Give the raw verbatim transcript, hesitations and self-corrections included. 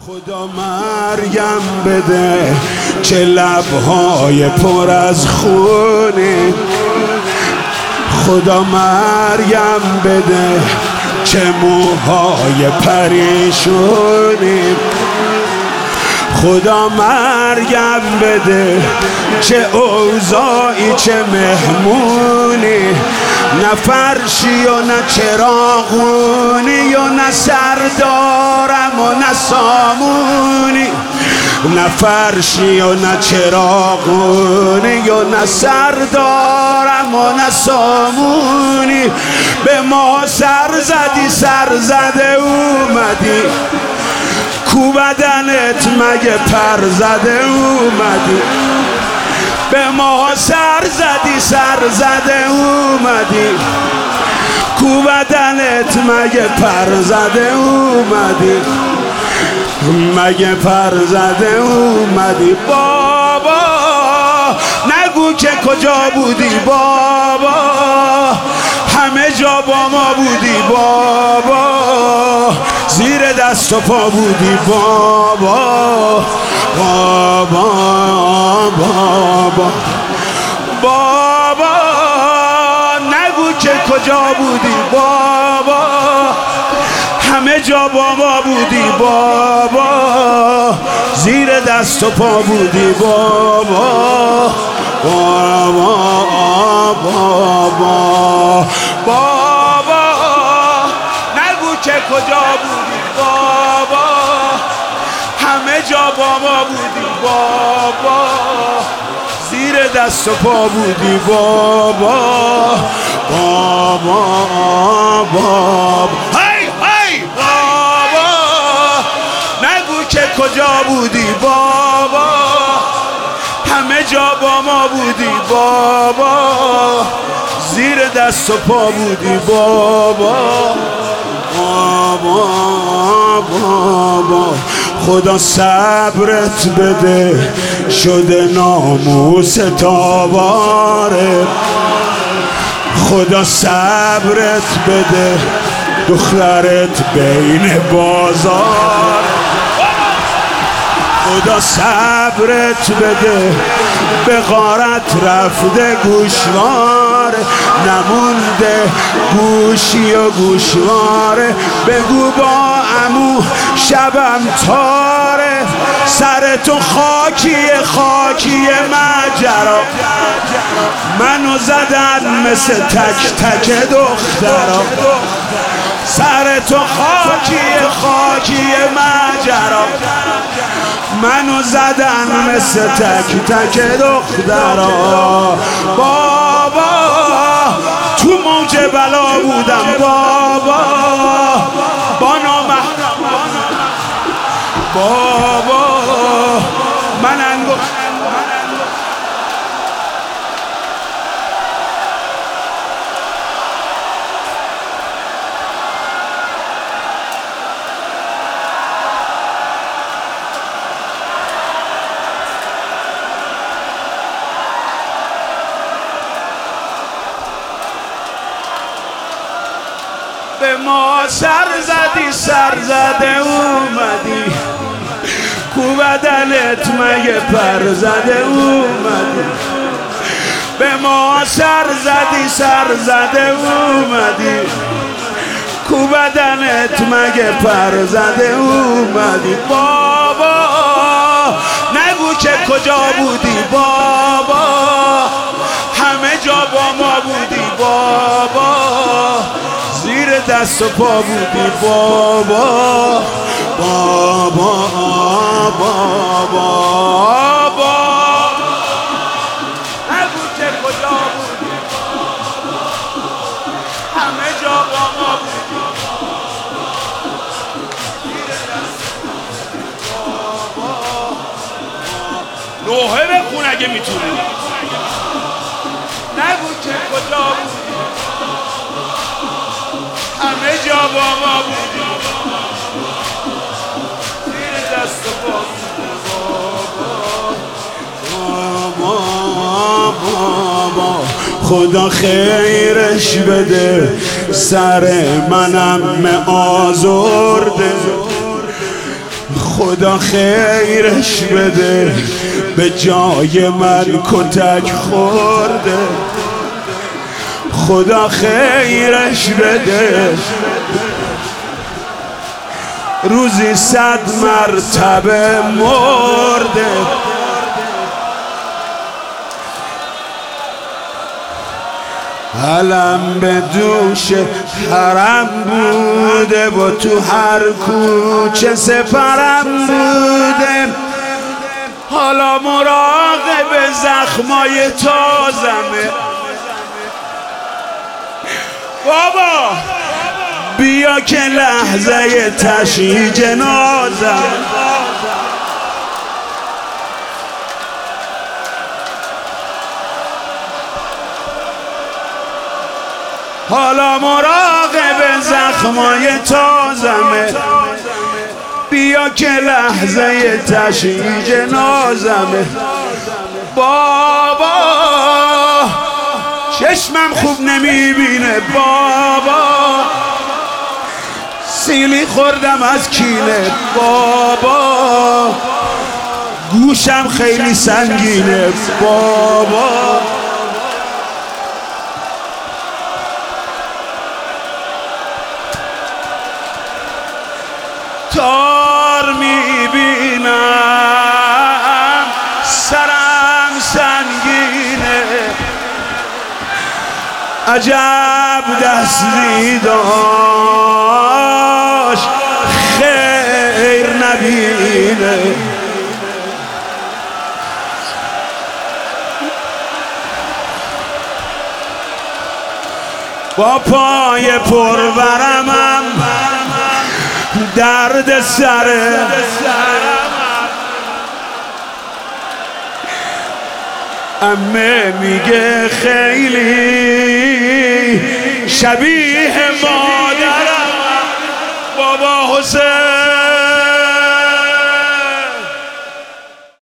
خدا مریم بده چه لبهای پر از خونه، خدا مریم بده چه موهای پریشونه، خدا مریم بده چه اوضاعی چه مهمونی، نه فرشی و نه چراغونی و نه سردارم و نه سامونی، نه فرشی و نه چراغونی و نه سردارم و نه سامونی. به ما سر زدی سر زده اومدی، کو بدنت مگه پر زده اومدی. به ما سر زدی سر زده اومدی، کو بدنت مگه پر زده اومدی، مگه پر زده اومدی. بابا نگو که کجا بودی بابا، همه جا با ما بودی بابا، زیر دست و پا بودی بابا بابا بابا بابا. نگو که کجا بودی بابا، همه جا با ما بودی بابا، زیر دست و پا بودی بابا بابا بابا بابا. نگو که کجا بودی بابا، همه جا با ما بودی بابا، زیر دست و پا بودی بابا بابا بابا. هی هی بابا نگو که کجا بودی بابا، همه جا با ما بودی بابا، زیر دست و پا بودی بابا بابا بابا. خدا صبرت بده شده ناموس تاباره، خدا صبرت بده دخترت بین بازار، خدا صبرت بده به غارت رفته گوشواره، نمونده گوشی و گوشواره. بگو با عمو شبم تاره، سر تو خاکیه خاکیه مجرا، منو زدن مثل تک تک دخترا، سر تو خاکیه خاکیه مجرا، منو زدن مثل تک تک دخترا. بابا تو موج بلا بودم بابا، با نامحرم بابا من انگو به ما سر زدی سر زده اومدی، کو بدنت مگه پر زده اومدی. به ما سر زدی سر زده اومدی، کو بدنت مگه پر زده اومدی. بابا نگو که کجا بودی بابا، همه جا با ما بودی بابا، زیر دست و پا بودی بابا بابا بابا بابا. نگو که کجا بودی، همه جا با ما بودی، زیر دست بابا. نوحه بخون اگه میتونی. نگو که کجا بودی، همه جا با ما بودی، زیر دست پا بابا بابا. خدا خیرش بده سر منم آزرده، خدا خیرش بده، به جای من کتک خورده. خدا خیرش بده، روزی صد مرتبه مرده. علم به دوش حرم بوده و تو هر کوچه سپرم بوده. حالا مراقب زخمای تازمه. بابا بیا که لحظه تشییع جنازم. حالا مراقب زخمای تازمه. بیا که لحظه تشییع جنازمه. بابا چشمم خوب نمیبینه بابا، سیلی خوردم از کینه بابا، گوشم خیلی سنگینه بابا. تار میبینم سرم سنگینه، عجب دستی داشت خیر نبینه. با پای پرورمم درد سره، عمه میگه خیلی شبیه مادرم. بابا حسین